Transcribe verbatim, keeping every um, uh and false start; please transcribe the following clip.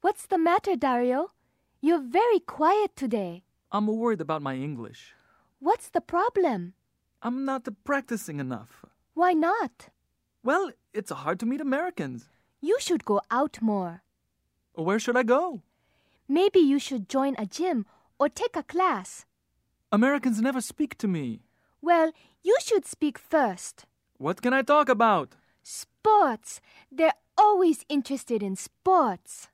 What's the matter, Dario? You're very quiet today. I'm worried about my English. What's the problem? I'm not practicing enough. Why not? Well, it's hard to meet Americans. You should go out more. Where should I go? Maybe you should join a gym or take a class. Americans never speak to me. Well, you should speak first. What can I talk about? Sports. They're always interested in sports.